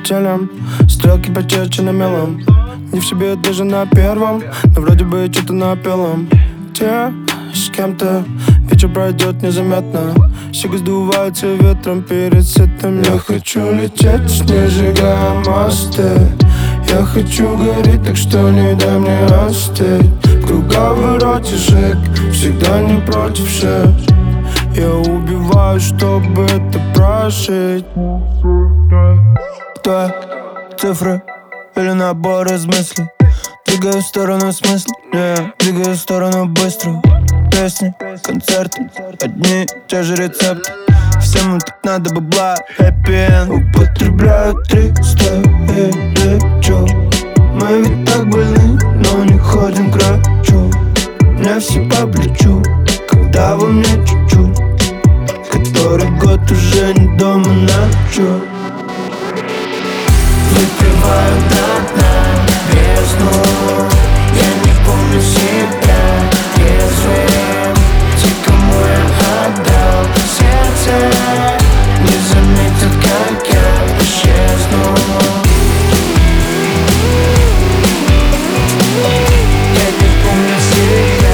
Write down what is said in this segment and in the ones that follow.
телем, стрелки почерчены мелом. Не в себе даже на первом, но вроде бы что-то напелом. Те с кем-то вечер пройдет незаметно. Щеки сдуваются ветром перед сетом. Я хочу лететь, не сжигая мосты. Я хочу гореть, так что не дай мне остыть. В круговороте шаг, всегда не против шаг. Я убиваю, чтобы это прожить. Твои цифры или набор из мыслей. Двигаю в сторону смысла, двигаю в сторону быстро. Песни, концерты, одни и те же рецепты. Всем тут надо бабла, happy end. Употребляю 300 и лечу. Мы ведь так больны, но не ходим к врачу. Мне все по плечу, когда во мне чуть-чуть. Который год уже не дома ночью. Выпиваю до дна бездну. Я не помню себя трезвым. Те, кому я отдал сердце, не заметят, как я исчезну. Я не помню себя.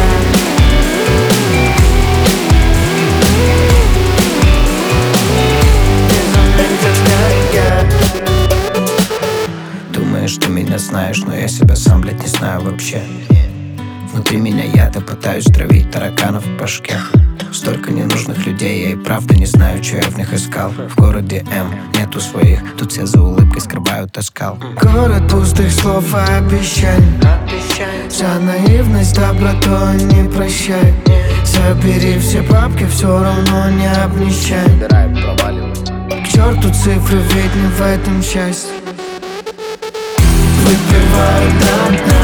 Не заметят, как я. Думаешь, ты меня знаешь, но я себя сам, блядь, не знаю вообще. Внутри меня я-то пытаюсь травить тараканов в башке. Столько ненужных людей, я и правда не знаю, что я в них искал. В городе М нету своих, тут все за улыбкой скрывают оскал. Город пустых слов и обещаний. За наивность добротой не прощай. Забери все бабки, все равно не обнищай. К черту цифры, ведь не в этом счастье. Выпиваю до дна